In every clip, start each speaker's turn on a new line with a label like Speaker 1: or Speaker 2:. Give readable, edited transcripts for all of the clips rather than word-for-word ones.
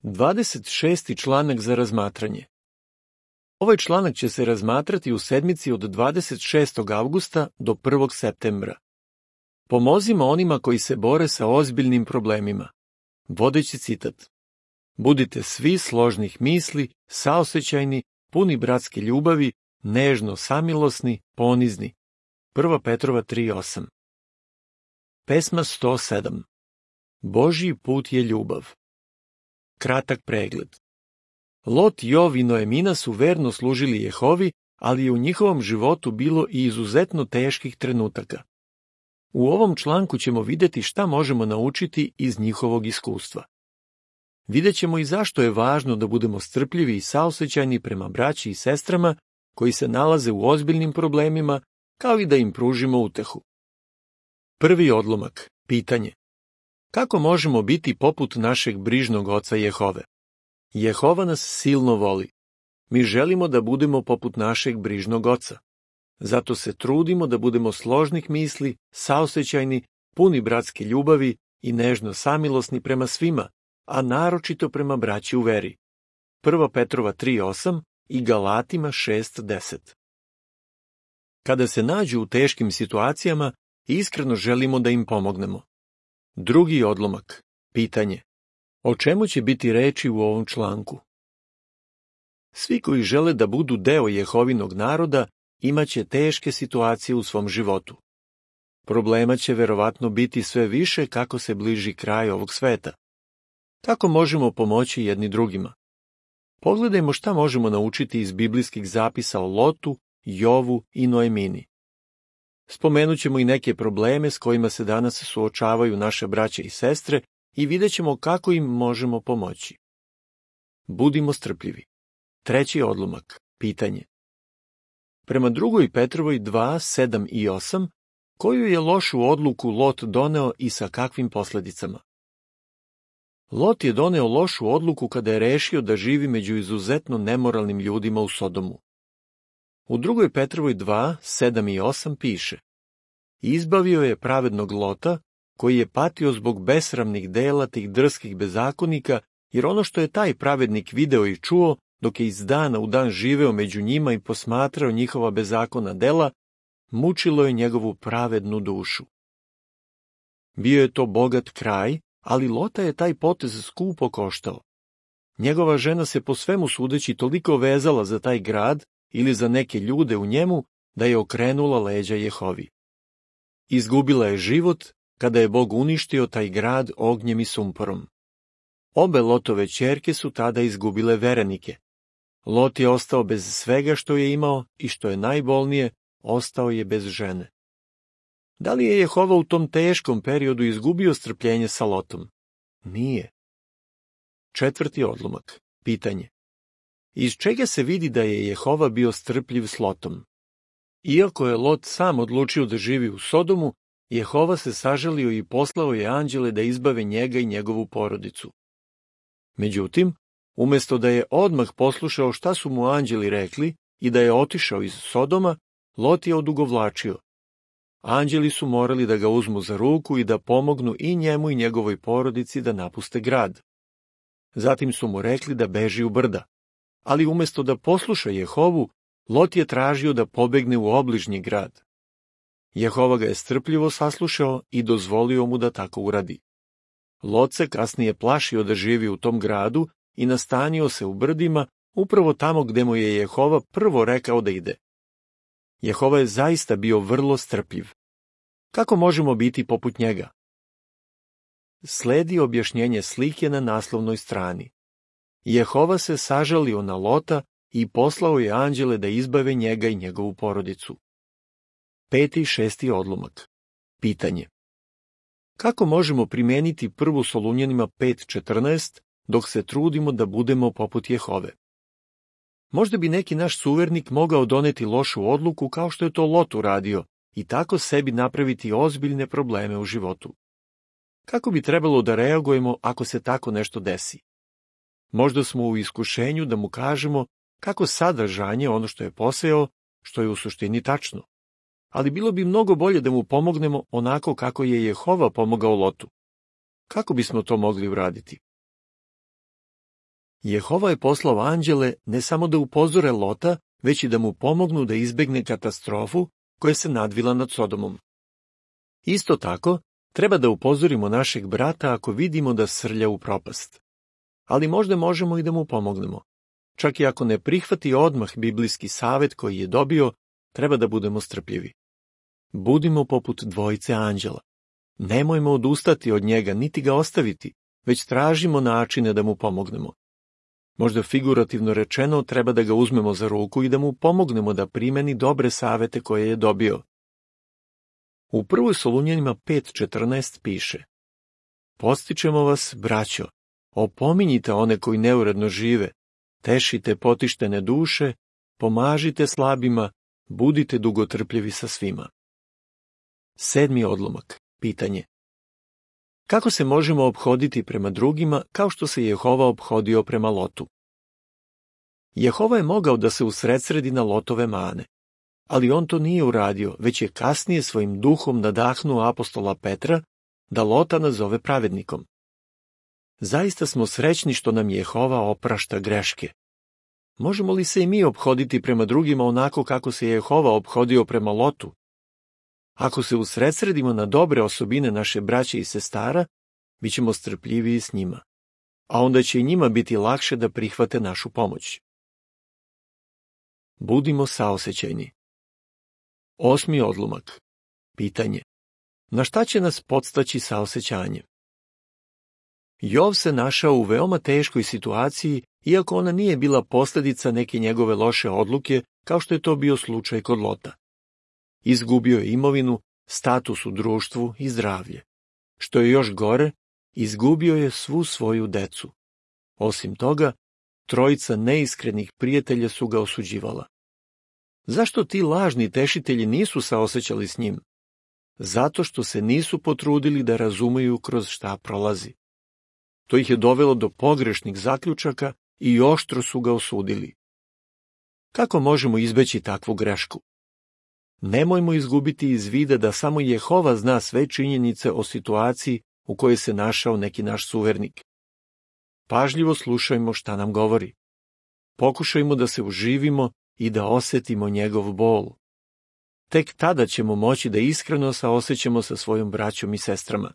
Speaker 1: 26. članak za razmatranje. Ovaj članak će se razmatrati u sedmici od 26. avgusta do 1. septembra. Pomozimo onima koji se bore sa ozbiljnim problemima. Vodeći citat. Budite svi složnih misli, saosećajni, puni bratske ljubavi, nežno samilosni, ponizni. 1. Petrova 3:8. Pesma 107. Božji put je ljubav. Kratak pregled. Lot, Jov i Noemina su verno služili Jehovi, ali je u njihovom životu bilo i izuzetno teških trenutaka. U ovom članku ćemo vidjeti šta možemo naučiti iz njihovog iskustva. Vidjet ćemo i zašto je važno da budemo strpljivi i saosećajni prema braći i sestrama koji se nalaze u ozbiljnim problemima, kao i da im pružimo utehu. Prvi odlomak. Pitanje. Kako možemo biti poput našeg brižnog oca Jehove? Jehova nas silno voli. Mi želimo da budemo poput našeg brižnog oca. Zato se trudimo da budemo složnih misli, saosećajni, puni bratske ljubavi i nežno samilosni prema svima, a naročito prema braći u veri. 1. Petrova 3:8 i Galatima 6:10. Kada se nađu u teškim situacijama, iskreno želimo da im pomognemo. Drugi odlomak. Pitanje. O čemu će biti reči u ovom članku? Svi koji žele da budu deo Jehovinog naroda imaće teške situacije u svom životu. Problema će verovatno biti sve više kako se bliži kraj ovog sveta. Kako možemo pomoći jedni drugima? Pogledajmo šta možemo naučiti iz biblijskih zapisa o Lotu, Jovu i Noemini. Spomenut ćemo i neke probleme s kojima se danas suočavaju naše braće i sestre i vidjet ćemo kako im možemo pomoći. Budimo strpljivi. Treći odlomak. Pitanje. Prema 2. Petrovoj 2:7 i 8, koju je lošu odluku Lot doneo i sa kakvim posljedicama? Lot je doneo lošu odluku kada je rešio da živi među izuzetno nemoralnim ljudima u Sodomu. U 2. Petrovoj 2:7 i 8 piše: Izbavio je pravednog Lota, koji je patio zbog besramnih dela tih drskih bezakonika, jer ono što je taj pravednik video i čuo, dok je iz dana u dan živeo među njima i posmatrao njihova bezakona dela, mučilo je njegovu pravednu dušu. Bio je to bogat kraj, ali Lota je taj potez skupo koštao. Njegova žena se po svemu sudeći toliko vezala za taj grad ili za neke ljude u njemu, da je okrenula leđa Jehovi. Izgubila je život kada je Bog uništio taj grad ognjem i sumporom. Obe Lotove ćerke su tada izgubile verenike. Lot je ostao bez svega što je imao i što je najbolnije, ostao je bez žene. Da li je Jehova u tom teškom periodu izgubio strpljenje sa Lotom? Nije. Četvrti odlomak. Pitanje. Iz čega se vidi da je Jehova bio strpljiv s Lotom? Iako je Lot sam odlučio da živi u Sodomu, Jehova se sažalio i poslao je anđele da izbave njega i njegovu porodicu. Međutim, umjesto da je odmah poslušao šta su mu anđeli rekli i da je otišao iz Sodoma, Lot je odugovlačio. Anđeli su morali da ga uzmu za ruku i da pomognu i njemu i njegovoj porodici da napuste grad. Zatim su mu rekli da beži u brda. Ali umjesto da posluša Jehovu, Lot je tražio da pobegne u obližnji grad. Jehova ga je strpljivo saslušao i dozvolio mu da tako uradi. Lot se kasnije plašio da živi u tom gradu i nastanio se u brdima, upravo tamo gde mu je Jehova prvo rekao da ide. Jehova je zaista bio vrlo strpljiv. Kako možemo biti poput njega? Sledi objašnjenje slike na naslovnoj strani. Jehova se sažalio na Lota i poslao je anđele da izbave njega i njegovu porodicu. Peti i šesti odlomak. Pitanje. Kako možemo primeniti 1. Solunjanima 5:14 dok se trudimo da budemo poput Jehove? Možda bi neki naš suvernik mogao doneti lošu odluku kao što je to Lot uradio i tako sebi napraviti ozbiljne probleme u životu. Kako bi trebalo da reagujemo ako se tako nešto desi? Možda smo u iskušenju da mu kažemo kako sada žanje ono što je posejao, što je u suštini tačno. Ali bilo bi mnogo bolje da mu pomognemo onako kako je Jehova pomogao Lotu. Kako bismo to mogli uraditi? Jehova je poslao anđele ne samo da upozore Lota, već i da mu pomognu da izbegne katastrofu koja se nadvila nad Sodomom. Isto tako, treba da upozorimo našeg brata ako vidimo da srlja u propast. Ali možda možemo i da mu pomognemo. Čak i ako ne prihvati odmah biblijski savet koji je dobio, treba da budemo strpljivi. Budimo poput dvojice anđela. Nemojmo odustati od njega, niti ga ostaviti, već tražimo načine da mu pomognemo. Možda figurativno rečeno treba da ga uzmemo za ruku i da mu pomognemo da primeni dobre savete koje je dobio. U 1. Solunjanima 5.14 piše: Postičemo vas, braćo, opominjite one koji neuredno žive, tešite potištene duše, pomažite slabima, budite dugotrpljivi sa svima. 7. odlomak. Pitanje: kako se možemo ophoditi prema drugima kao što se Jehova ophodio prema Lotu? Jehova je mogao da se usredsredi na Lotove mane, ali on to nije uradio, već je kasnije svojim duhom nadahnuo apostola Petra da Lota nazove pravednikom. Zaista smo srećni što nam Jehova oprašta greške. Možemo li se i mi ophoditi prema drugima onako kako se Jehova ophodio prema Lotu? Ako se usredsredimo na dobre osobine naše braće i sestara, bit ćemo strpljiviji s njima, a onda će i njima biti lakše da prihvate našu pomoć. Budimo saosećajni. 8. odlomak. Pitanje: na šta će nas podstaći saosećanje? Jov se našao u veoma teškoj situaciji, iako ona nije bila posljedica neke njegove loše odluke, kao što je to bio slučaj kod Lota. Izgubio je imovinu, status u društvu i zdravlje. Što je još gore, izgubio je svu svoju decu. Osim toga, trojica neiskrenih prijatelja su ga osuđivala. Zašto ti lažni tešitelji nisu saosećali s njim? Zato što se nisu potrudili da razumeju kroz šta prolazi. To ih je dovelo do pogrešnih zaključaka i oštro su ga osudili. Kako možemo izbeći takvu grešku? Nemojmo izgubiti iz vida da samo Jehova zna sve činjenice o situaciji u kojoj se našao neki naš suvernik. Pažljivo slušajmo šta nam govori. Pokušajmo da se uživimo i da osjetimo njegov bol. Tek tada ćemo moći da iskreno saosećamo sa svojom braćom i sestrama.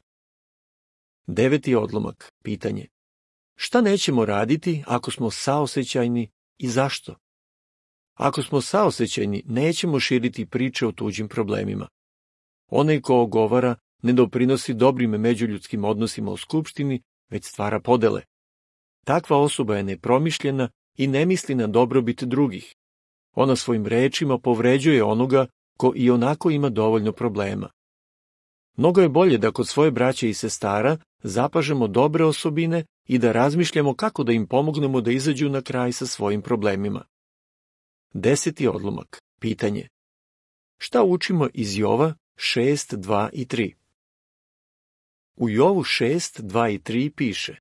Speaker 1: 9. odlomak. Pitanje: šta nećemo raditi ako smo saosećajni i zašto? Ako smo saosećajni, nećemo širiti priče o tuđim problemima. Onaj ko ogovara ne doprinosi dobrim međuljudskim odnosima u skupštini, već stvara podele. Takva osoba je nepromišljena i ne misli na dobrobit drugih. Ona svojim rečima povređuje onoga ko i onako ima dovoljno problema. Mnogo je bolje da kod svoje braće i sestara zapažemo dobre osobine i da razmišljamo kako da im pomognemo da izađu na kraj sa svojim problemima. 10. odlomak. Pitanje: šta učimo iz Jova 6, 2 i 3? U Jovu 6, 2 i 3 piše: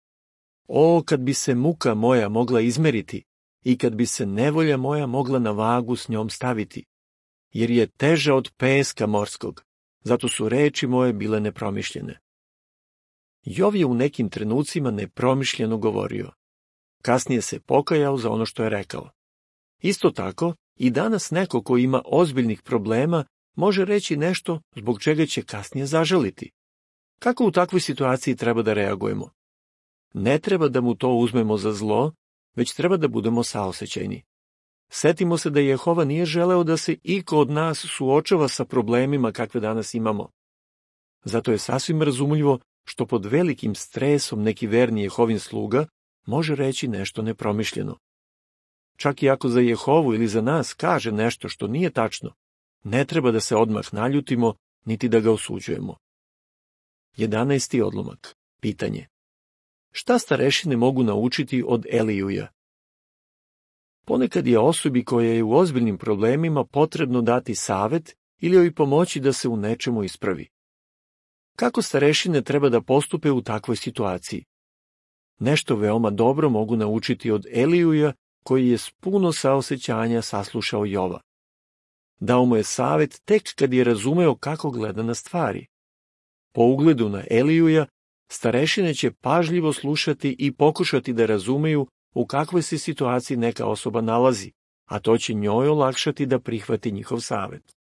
Speaker 1: O, kad bi se muka moja mogla izmeriti i kad bi se nevolja moja mogla na vagu s njom staviti, jer je teža od peska morskog, zato su reči moje bile nepromišljene. Jov je u nekim trenucima nepromišljeno govorio. Kasnije se pokajao za ono što je rekao. Isto tako, i danas neko ko ima ozbiljnih problema može reći nešto zbog čega će kasnije zažaliti. Kako u takvoj situaciji treba da reagujemo? Ne treba da mu to uzmemo za zlo, već treba da budemo saosećajni. Setimo se da Jehova nije želeo da se iko od nas suočava sa problemima kakve danas imamo. Zato je sasvim razumljivo što pod velikim stresom neki verni Jehovin sluga može reći nešto nepromišljeno. Čak i ako za Jehovu ili za nas kaže nešto što nije tačno, ne treba da se odmah naljutimo, niti da ga osuđujemo. 11. odlomak. Pitanje: šta starešine mogu naučiti od Elijuja? Ponekad je osobi koja je u ozbiljnim problemima potrebno dati savet ili joj pomoći da se u nečemu ispravi. Kako starešine treba da postupe u takvoj situaciji? Nešto veoma dobro mogu naučiti od Elijuja, koji je s puno saosećanja saslušao Jova. Dao mu je savet tek kad je razumeo kako gleda na stvari. Po ugledu na Elijuja, starešine će pažljivo slušati i pokušati da razumeju u kakvoj se situaciji neka osoba nalazi, a to će njoj olakšati da prihvati njihov savet.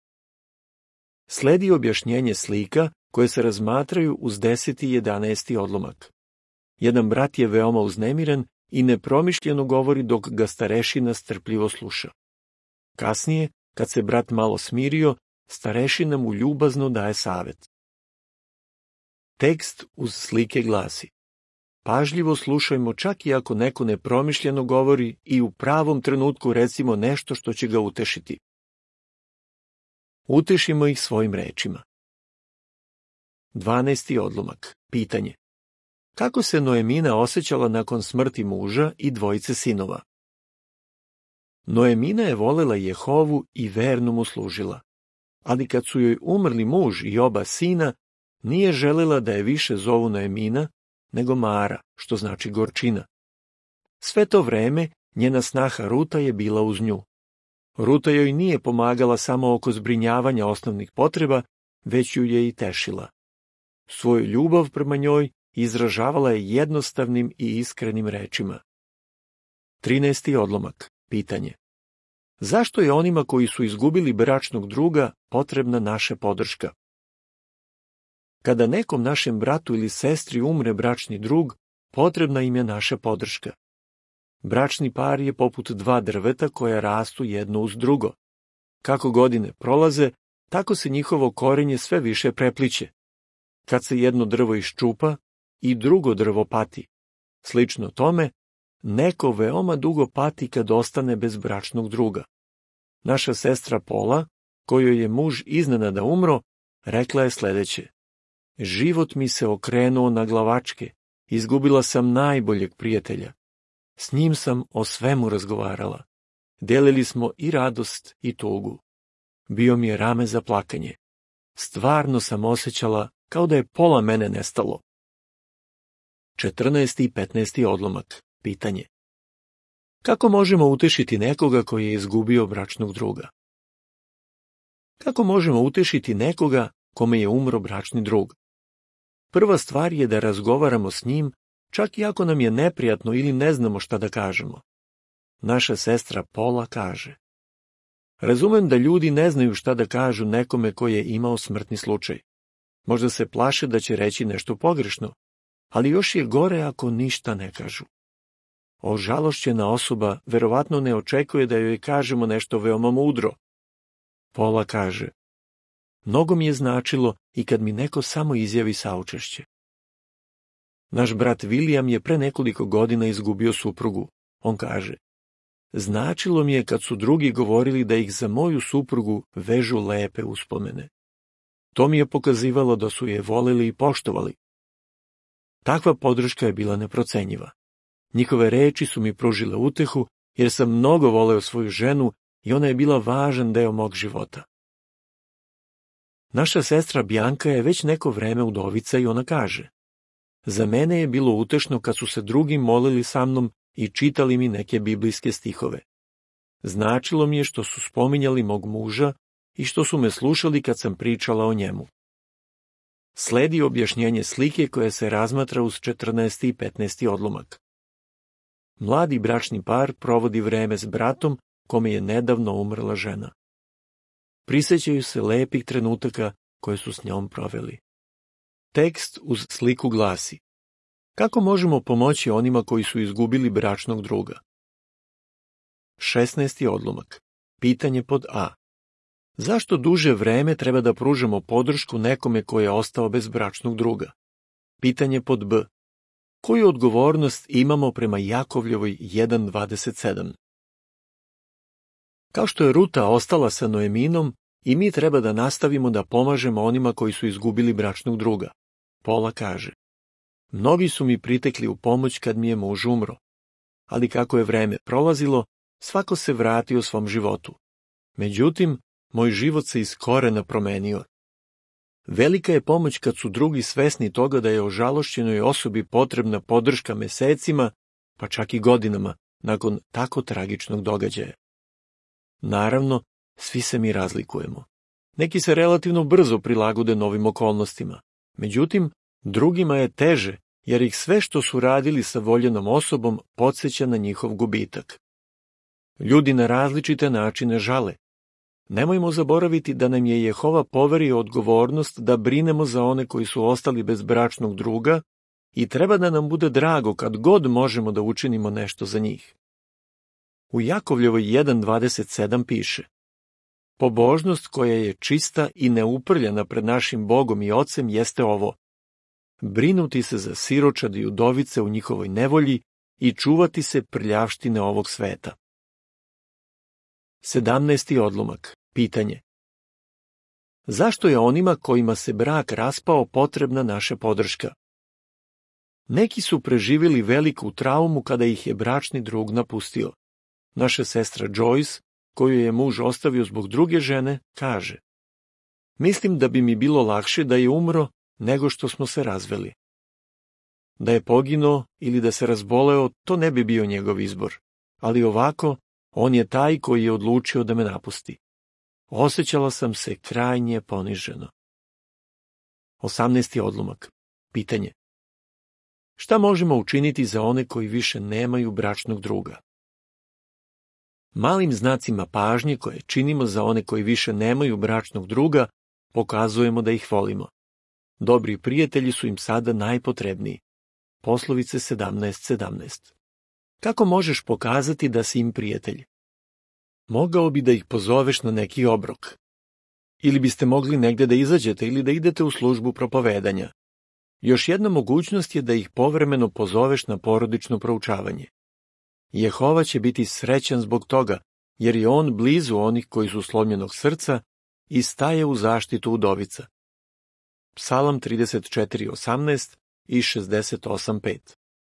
Speaker 1: Sledi objašnjenje slika koje se razmatraju uz 10. i 11. odlomak. Jedan brat je veoma uznemiren i nepromišljeno govori dok ga starešina strpljivo sluša. Kasnije, kad se brat malo smirio, starešina mu ljubazno daje savet. Tekst uz slike glasi: pažljivo slušajmo čak i ako neko nepromišljeno govori i u pravom trenutku recimo nešto što će ga utešiti. Utešimo ih svojim rečima. 12. odlomak. Pitanje. Kako se Noemina osjećala nakon smrti muža i dvojice sinova? Noemina je volela Jehovu i verno mu služila, ali kad su joj umrli muž i oba sina, nije želela da je više zovu Noemina, nego Mara, što znači gorčina. Sve to vreme njena snaha Ruta je bila uz nju. Ruta joj nije pomagala samo oko zbrinjavanja osnovnih potreba, već ju je i tešila. Svoju ljubav prema njoj izražavala je jednostavnim i iskrenim rečima. 13. odlomak. Pitanje. Zašto je onima koji su izgubili bračnog druga potrebna naša podrška? Kada nekom našem bratu ili sestri umre bračni drug, potrebna im je naša podrška. Bračni par je poput dva drveta koja rastu jedno uz drugo. Kako godine prolaze, tako se njihovo korenje sve više prepliće. Kad se jedno drvo iščupa, i drugo drvo pati. Slično tome, neko veoma dugo pati kad ostane bez bračnog druga. Naša sestra Pola, kojoj je muž iznenada umro, rekla je sledeće: život mi se okrenuo na glavačke, izgubila sam najboljeg prijatelja. S njim sam o svemu razgovarala. Delili smo i radost i tugu. Bio mi je rame za plakanje. Stvarno sam osjećala kao da je pola mene nestalo. 14. i 15. odlomak. Pitanje. Kako možemo utešiti nekoga koji je izgubio bračnog druga? Kako možemo utešiti nekoga kome je umro bračni drug? Prva stvar je da razgovaramo s njim, čak i ako nam je neprijatno ili ne znamo šta da kažemo. Naša sestra Pola kaže: razumem da ljudi ne znaju šta da kažu nekome koji je imao smrtni slučaj. Možda se plaše da će reći nešto pogrešno, ali još je gore ako ništa ne kažu. Ožalošćena osoba verovatno ne očekuje da joj kažemo nešto veoma mudro. Pola kaže: mnogo mi je značilo i kad mi neko samo izjavi saučešće. Naš brat William je pre nekoliko godina izgubio suprugu. On kaže: značilo mi je kad su drugi govorili da ih za moju suprugu vežu lepe uspomene. To mi je pokazivalo da su je voleli i poštovali. Takva podrška je bila neprocenjiva. Njihove reči su mi pružile utehu, jer sam mnogo voleo svoju ženu i ona je bila važan deo mog života. Naša sestra Bjanka je već neko vreme udovica i ona kaže: za mene je bilo utešno kad su se drugi molili sa mnom i čitali mi neke biblijske stihove. Značilo mi je što su spominjali mog muža i što su me slušali kad sam pričala o njemu. Sledi objašnjenje slike koje se razmatra uz 14. i 15. odlomak. Mladi bračni par provodi vreme s bratom kome je nedavno umrla žena. Prisećaju se lepih trenutaka koje su s njom proveli. Tekst uz sliku glasi: kako možemo pomoći onima koji su izgubili bračnog druga? 16. odlomak. Pitanje pod A. Zašto duže vreme treba da pružamo podršku nekome koji je ostao bez bračnog druga? Pitanje pod B. Koju odgovornost imamo prema Jakovljevoj 1.27? Kao što je Ruta ostala sa Noeminom, i mi treba da nastavimo da pomažemo onima koji su izgubili bračnog druga. Pola kaže: mnogi su mi pritekli u pomoć kad mi je muž umro, ali kako je vreme prolazilo, svako se vratio svom životu. Međutim, moj život se iz korena promenio. Velika je pomoć kad su drugi svesni toga da je ožalošćenoj osobi potrebna podrška mesecima, pa čak i godinama, nakon tako tragičnog događaja. Naravno, svi se mi razlikujemo. Neki se relativno brzo prilagode novim okolnostima. Međutim, Drugima je teže, jer ih sve što su radili sa voljenom osobom podsjeća na njihov gubitak. Ljudi na različite načine žale. Nemojmo zaboraviti da nam je Jehova poverio odgovornost da brinemo za one koji su ostali bez bračnog druga i treba da nam bude drago kad god možemo da učinimo nešto za njih. U Jakovljevoj 1.27 piše: Pobožnost koja je čista i neuprljana pred našim Bogom i Ocem jeste ovo: brinuti se za siročad i udovice u njihovoj nevolji i čuvati se prljavštine ovog sveta. 17. odlomak. Pitanje: zašto je onima kojima se brak raspao potrebna naša podrška? Neki su preživjeli veliku traumu kada ih je bračni drug napustio. Naša sestra Joyce, koju je muž ostavio zbog druge žene, kaže: mislim da bi mi bilo lakše da je umro nego što smo se razveli. Da je poginuo ili da se razboleo, to ne bi bio njegov izbor, ali ovako, on je taj koji je odlučio da me napusti. Osjećala sam se krajnje poniženo. 18. odlomak. Pitanje: šta možemo učiniti za one koji više nemaju bračnog druga? Malim znacima pažnje koje činimo za one koji više nemaju bračnog druga, pokazujemo da ih volimo. Dobri prijatelji su im sada najpotrebniji. Poslovice 17.17. Kako možeš pokazati da si im prijatelj? Mogao bi da ih pozoveš na neki obrok. Ili biste mogli negde da izađete ili da idete u službu propovedanja. Još jedna mogućnost je da ih povremeno pozoveš na porodično proučavanje. Jehova će biti srećan zbog toga, jer je on blizu onih koji su slomljenog srca i staje u zaštitu udovica. Psalam 34.18 i 68.5.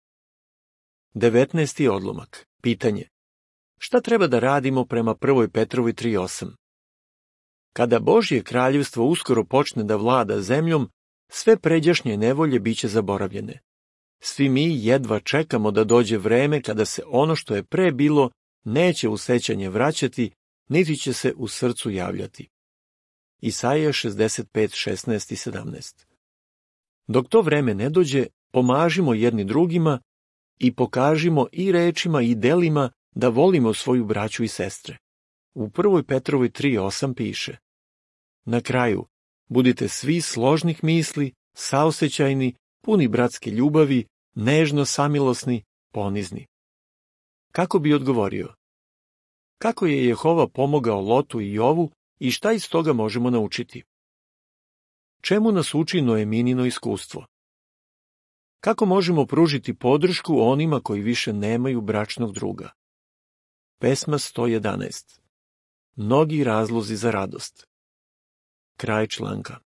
Speaker 1: 19. odlomak. Pitanje: šta treba da radimo prema 1. Petrovoj 3.8? Kada Božje kraljevstvo uskoro počne da vlada zemljom, sve pređašnje nevolje biće zaboravljene. Svi mi jedva čekamo da dođe vreme kada se ono što je pre bilo neće u sećanje vraćati, niti će se u srcu javljati. Isaija 65.16 i 17. Dok to vreme ne dođe, pomažimo jedni drugima i pokažimo i rečima i delima da volimo svoju braću i sestre. U 1. Petrovoj 3.8 piše: na kraju, budite svi složnih misli, saosećajni, puni bratske ljubavi, nežno samilosni, ponizni. Kako bi odgovorio? Kako je Jehova pomogao Lotu i Jovu i šta iz toga možemo naučiti? Čemu nas uči Noeminino iskustvo? Kako možemo pružiti podršku onima koji više nemaju bračnog druga? Pesma 111. Mnogi razlozi za radost. Kraj članka.